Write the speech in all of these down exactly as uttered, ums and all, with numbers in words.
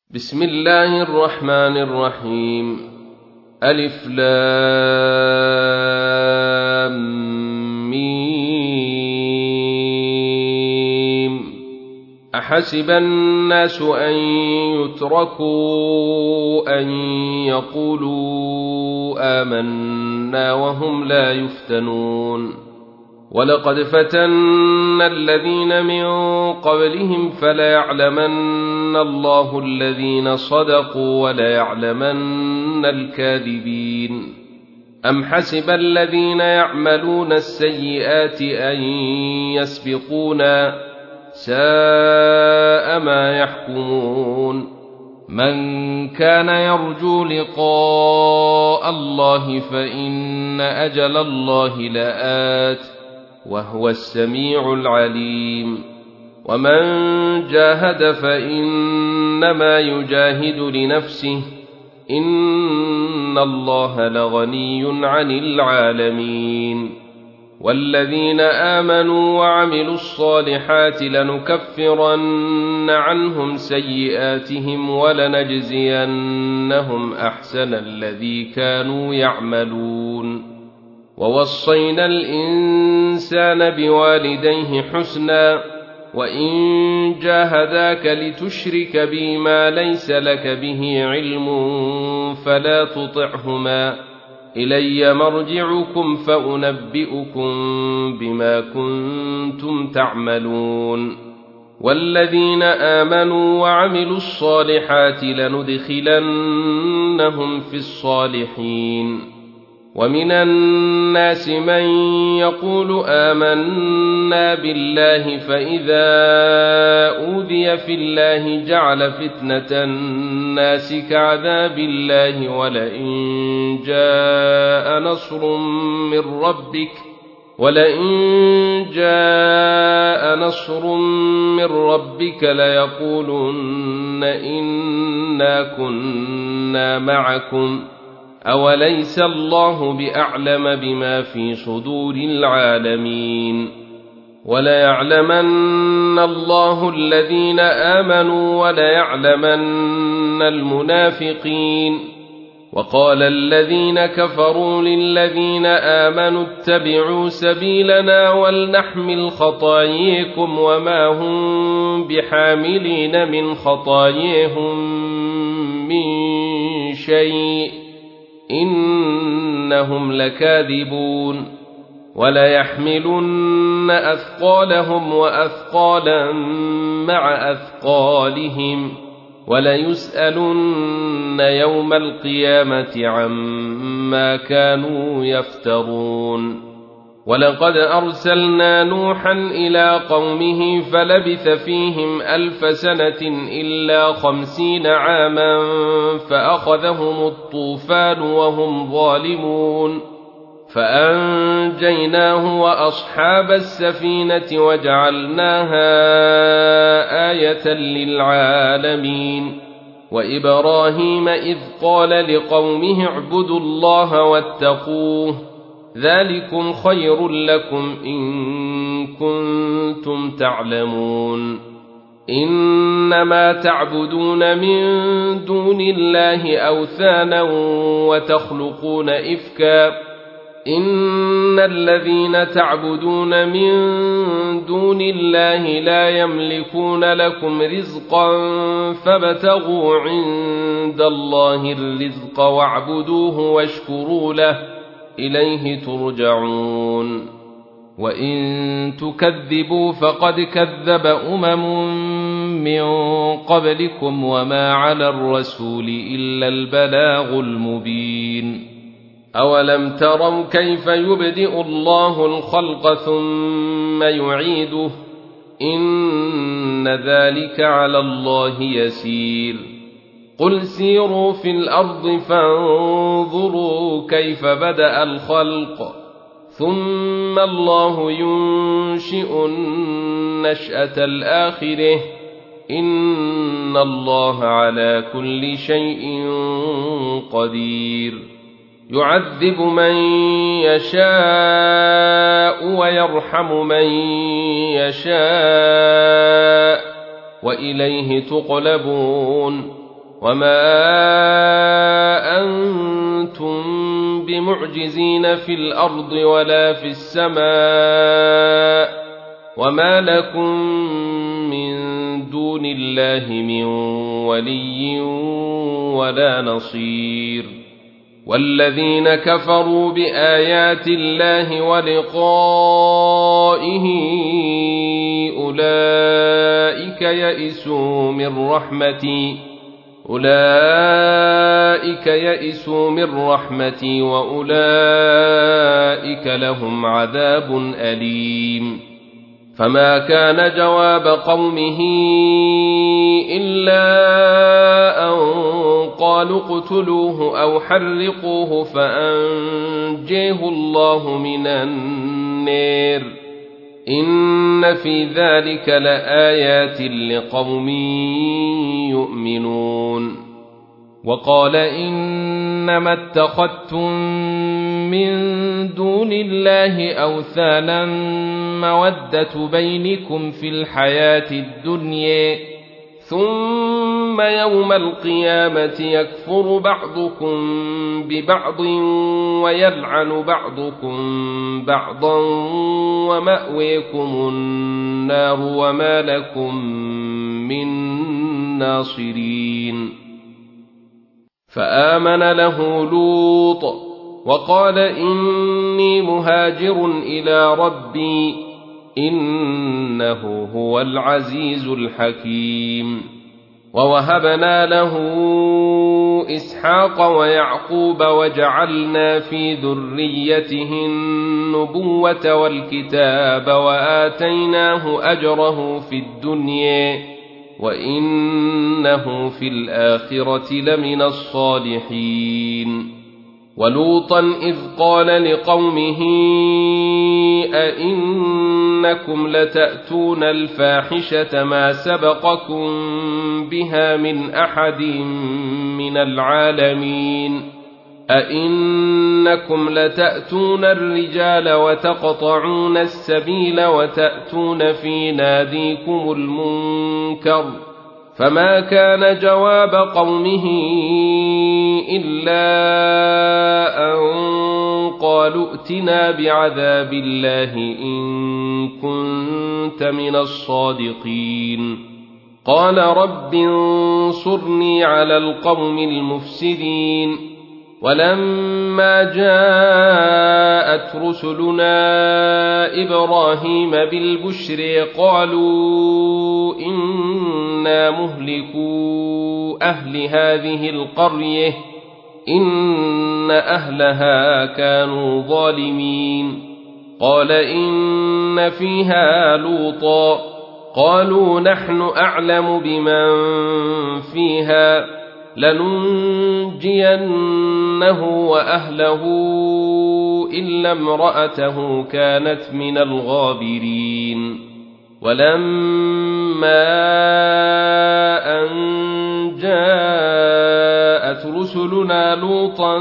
بسم الله الرحمن الرحيم. ألف لام ميم. أحسب الناس أن يتركوا أن يقولوا آمنا وهم لا يفتنون. ولقد فتنا الذين من قبلهم فليعلمن الله الذين صدقوا وليعلمن الكاذبين. أم حسب الذين يعملون السيئات أن يسبقونا ساء ما يحكمون. من كان يرجو لقاء الله فإن أجل الله لآت وهو السميع العليم. ومن جاهد فإنما يجاهد لنفسه إن الله لغني عن العالمين. والذين آمنوا وعملوا الصالحات لنكفرن عنهم سيئاتهم ولنجزينهم أحسن الذي كانوا يعملون. ووصينا الإنسان بوالديه حسنا وإن جاهداك لتشرك بي ما ليس لك به علم فلا تطعهما إلي مرجعكم فأنبئكم بما كنتم تعملون. والذين آمنوا وعملوا الصالحات لندخلنهم في الصالحين. ومن الناس من يقول آمنا بالله فإذا أوذي في الله جعل فتنة الناس كعذاب الله ولئن جاء نصر من ربك ولئن جاء نصر من ربك ليقولن إنا كنا معكم أوليس الله بأعلم بما في صدور العالمين. وليعلمن الله الذين آمنوا وليعلمن المنافقين. وقال الذين كفروا للذين آمنوا اتبعوا سبيلنا ولنحمل خطاياكم وما هم بحاملين من خطاياهم من شيء إنهم لكاذبون. وليحملن أثقالهم وأثقالا مع أثقالهم وليسألن يوم القيامة عما كانوا يفترون. ولقد أرسلنا نوحا إلى قومه فلبث فيهم ألف سنة إلا خمسين عاما فأخذهم الطوفان وهم ظالمون فأنجيناه وأصحاب السفينة وجعلناها آية للعالمين. وإبراهيم إذ قال لقومه اعبدوا الله واتقوه ذلكم خير لكم إن كنتم تعلمون. إنما تعبدون من دون الله أوثانا وتخلقون إفكا إن الذين تعبدون من دون الله لا يملكون لكم رزقا فابتغوا عند الله الرزق واعبدوه واشكروا له إليه ترجعون. وإن تكذبوا فقد كذب أمم من قبلكم وما على الرسول إلا البلاغ المبين. أولم تروا كيف يبدئ الله الخلق ثم يعيده إن ذلك على الله يسير. قل سيروا في الأرض فانظروا كيف بدأ الخلق ثم الله ينشئ النشأة الآخرة إن الله على كل شيء قدير. يعذب من يشاء ويرحم من يشاء وإليه تقلبون وما أنتم بمعجزين في الأرض ولا في السماء وما لكم من دون الله من ولي ولا نصير والذين كفروا بآيات الله ولقائه أولئك يئسوا من رحمتي أولئك يئسوا من رحمتي وأولئك لهم عذاب أليم فما كان جواب قومه إلا أن قالوا اقتلوه أو حرقوه فأنجيه الله من النار إن في ذلك لآيات لقوم يؤمنون وقال إنما اتخذتم من دون الله أوثانا مودة بينكم في الحياة الدنيا ثم يوم القيامة يكفر بعضكم ببعض ويلعن بعضكم بعضا ومأويكم النار وما لكم من ناصرين فآمن له لوط وقال إني مهاجر إلى ربي إنه هو العزيز الحكيم ووهبنا له إسحاق ويعقوب وجعلنا في ذريته النبوة والكتاب وآتيناه أجره في الدنيا وإنه في الآخرة لمن الصالحين ولوطا إذ قال لقومه أئنكم لتأتون الفاحشة ما سبقكم بها من أحد من العالمين أئنكم لتأتون الرجال وتقطعون السبيل وتأتون في ناديكم المنكر فما كان جواب قومه إلا أن قالوا ائتنا بعذاب الله إن كنت من الصادقين قال رب انصرني على القوم المفسدين ولما جاءت رسلنا إبراهيم بالبشر قالوا إنا مهلكو أهل هذه القرية إن أهلها كانوا ظالمين قال إن فيها لوطا قالوا نحن أعلم بمن فيها لننجينه وأهله إلا امرأته كانت من الغابرين ولما أن جاءت رسلنا لوطا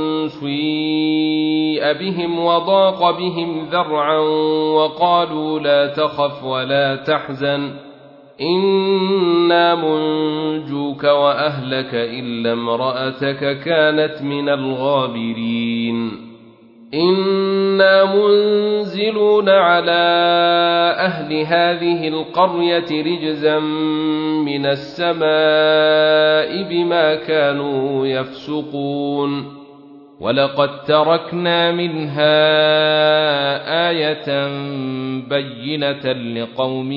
سيء بهم وضاق بهم ذرعا وقالوا لا تخف ولا تحزن إنا منجوك وأهلك إلا امرأتك كانت من الغابرين إنا منزلون على أهل هذه القرية رجزا من السماء بما كانوا يفسقون ولقد تركنا منها آية بينة لقوم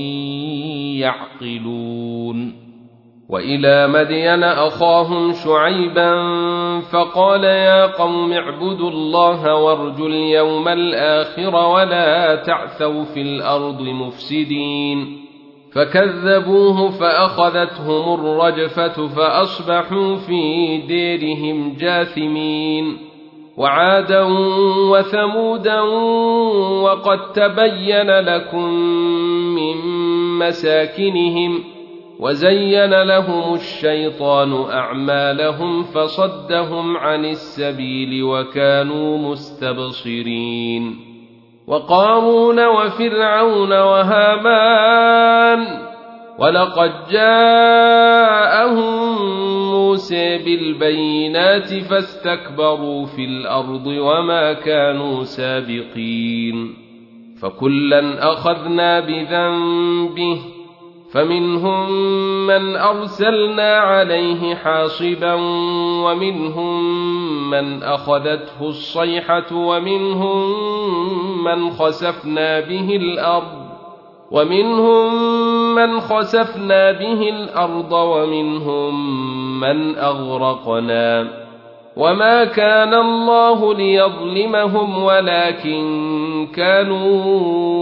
يعقلون وإلى مدين أخاهم شعيبا فقال يا قوم اعبدوا الله وارجوا اليوم الآخر ولا تعثوا في الأرض مفسدين فكذبوه فأخذتهم الرجفة فأصبحوا في ديرهم جاثمين وعادا وثمودا وقد تبين لكم من مساكنهم وزين لهم الشيطان أعمالهم فصدهم عن السبيل وكانوا مستبصرين وقارون وفرعون وهامان ولقد جاءهم موسى بالبينات فاستكبروا في الأرض وما كانوا سابقين فكلا أخذنا بذنبه فمنهم من أرسلنا عليه حاصبا ومنهم من أخذته الصيحة ومنهم من خسفنا به الأرض ومنهم من خسفنا به الأرض ومنهم من أغرقنا وما كان الله ليظلمهم ولكن كانوا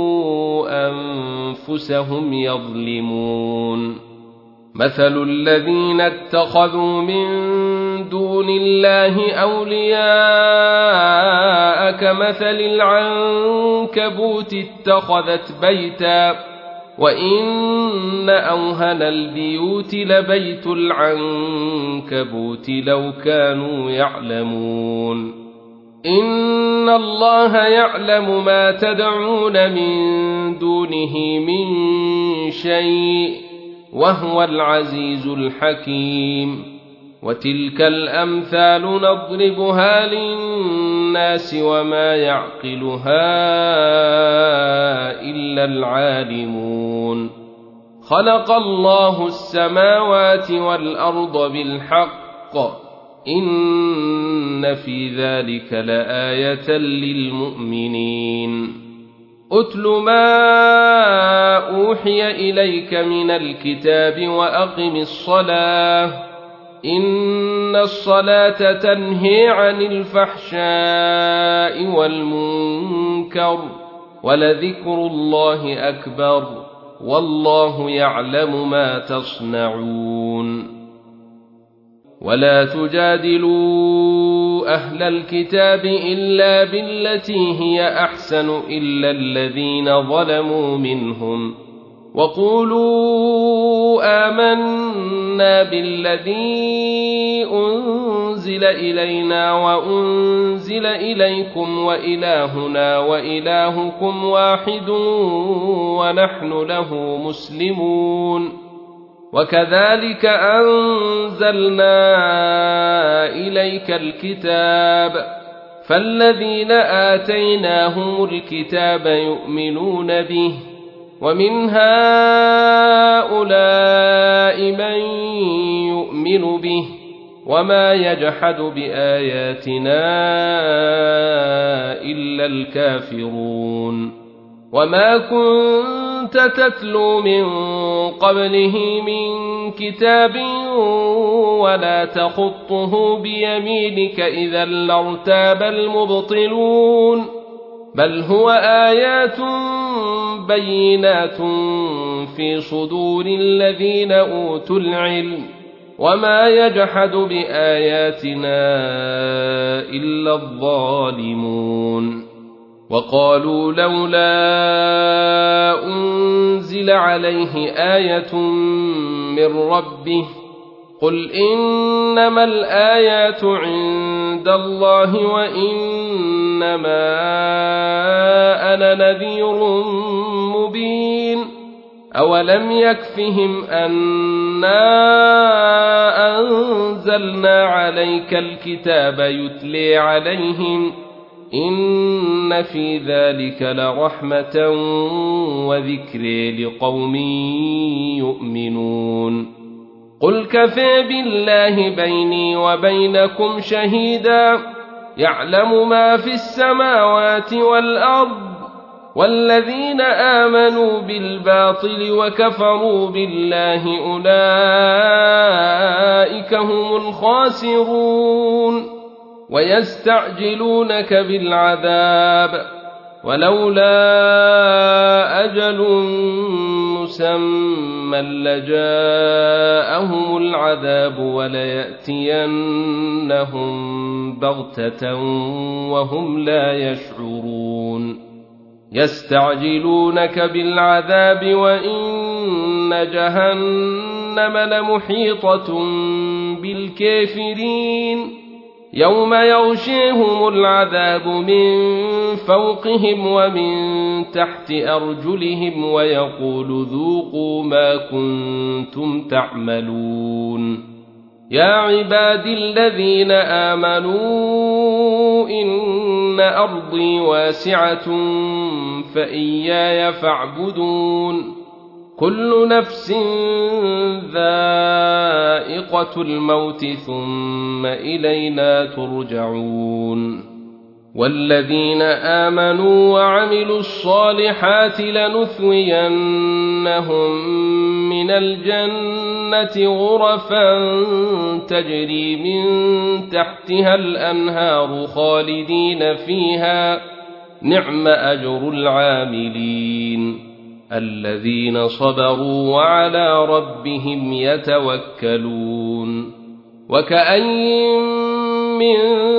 أنفسهم يظلمون مثل الذين اتخذوا من دون الله أولياء كمثل العنكبوت اتخذت بيتا وإن أوهن البيوت لبيت العنكبوت لو كانوا يعلمون إن الله يعلم ما تدعون من دونه من شيء وهو العزيز الحكيم وتلك الأمثال نضربها للناس وما يعقلها إلا العالمون خلق الله السماوات والأرض بالحق إن في ذلك لآية للمؤمنين أتل ما أوحي إليك من الكتاب وأقم الصلاة إن الصلاة تنهي عن الفحشاء والمنكر ولذكر الله أكبر والله يعلم ما تصنعون ولا تجادلوا أهل الكتاب إلا بالتي هي أحسن إلا الذين ظلموا منهم وقولوا آمنا بالذي أنزل إلينا وأنزل إليكم وإلهنا وإلهكم واحد ونحن له مسلمون وكذلك أنزلنا إليك الكتاب فالذين آتيناهم الكتاب يؤمنون به ومن هؤلاء من يؤمن به وما يجحد بآياتنا إلا الكافرون وما كنت تتلو من قبله من كتاب ولا تخطه بيمينك إذا لارتاب المبطلون بل هو آيات بينات في صدور الذين أوتوا العلم وما يجحد بآياتنا إلا الظالمون وقالوا لولا أنزل عليه آية من ربه قل إنما الآيات عند الله وإنما أنا نذير مبين أولم يكفهم أنا أنزلنا عليك الكتاب يتلي عليهم إن في ذلك لرحمة وذكر لقوم يؤمنون قل كفى بالله بيني وبينكم شهيدا يعلم ما في السماوات والأرض والذين آمنوا بالباطل وكفروا بالله أولئك هم الخاسرون ويستعجلونك بالعذاب ولولا أجل مسمى لجاءهم العذاب وليأتينهم بغتة وهم لا يشعرون يستعجلونك بالعذاب وإن جهنم لمحيطة بالكافرين يوم يغشيهم العذاب من فوقهم ومن تحت أرجلهم ويقول ذوقوا ما كنتم تعملون يا عبادي الذين آمنوا إن أرضي واسعة فإياي فاعبدون كل نفس ذائقة الموت ثم إلينا ترجعون والذين آمنوا وعملوا الصالحات لنثوينهم من الجنة غرفا تجري من تحتها الأنهار خالدين فيها نعم أجر العاملين الذين صبروا وعلى ربهم يتوكلون وكأين من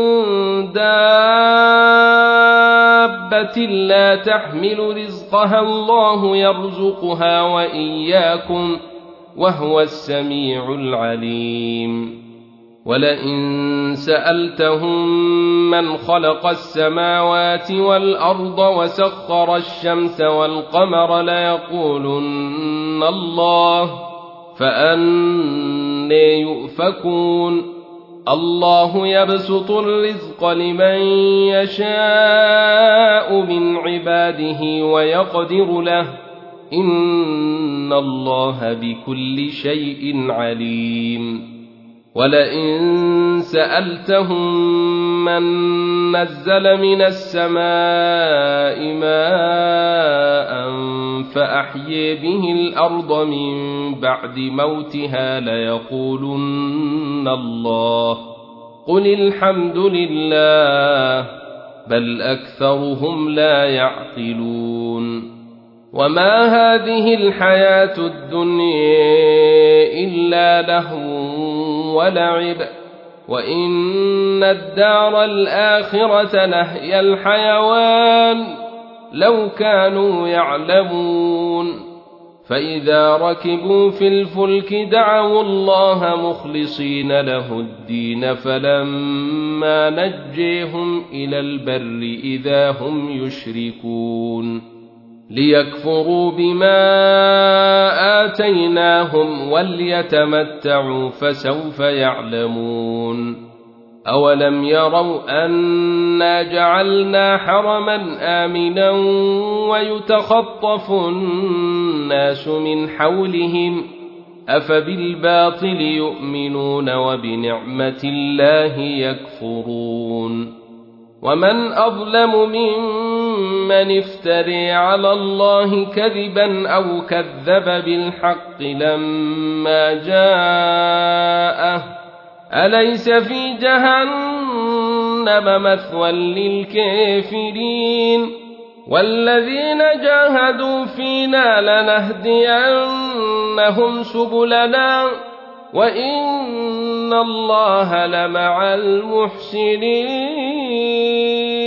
دابة لا تحمل رزقها الله يرزقها وإياكم وهو السميع العليم ولئن سألتهم من خلق السماوات والأرض وسخر الشمس والقمر ليقولن الله فأنى يؤفكون الله يبسط الرزق لمن يشاء من عباده ويقدر له إن الله بكل شيء عليم ولئن سألتهم من نزل من السماء ماء فأحيي به الأرض من بعد موتها ليقولن الله قل الحمد لله بل أكثرهم لا يعقلون وما هذه الحياة الدنيا إلا لهو ولعب وإن الدار الآخرة لهي الحيوان لو كانوا يعلمون فإذا ركبوا في الفلك دعوا الله مخلصين له الدين فلما نجيهم إلى البر إذا هم يشركون ليكفروا بما آتيناهم وليتمتعوا فسوف يعلمون أولم يروا أنا جعلنا حرما آمنا ويتخطف الناس من حولهم أفبالباطل يؤمنون وبنعمة الله يكفرون ومن أظلم ممن افتري على الله كذبا أو كذب بالحق لما جاءه أليس في جهنم مثوى للكافرين والذين جاهدوا فينا لنهدينهم سبلنا وإن الله لمع المحسنين